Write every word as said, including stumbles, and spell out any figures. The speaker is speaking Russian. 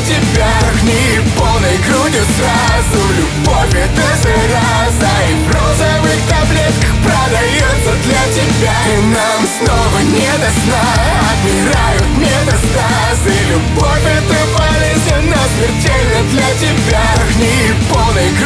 тебя. Вдохни полной грудью сразу. Любовь это зараза, и в розовых таблетках продается для тебя. И нам снова не до сна, отмирают метастазы. Любовь это болезнь, но смертельно для тебя. Вдохни полной грудью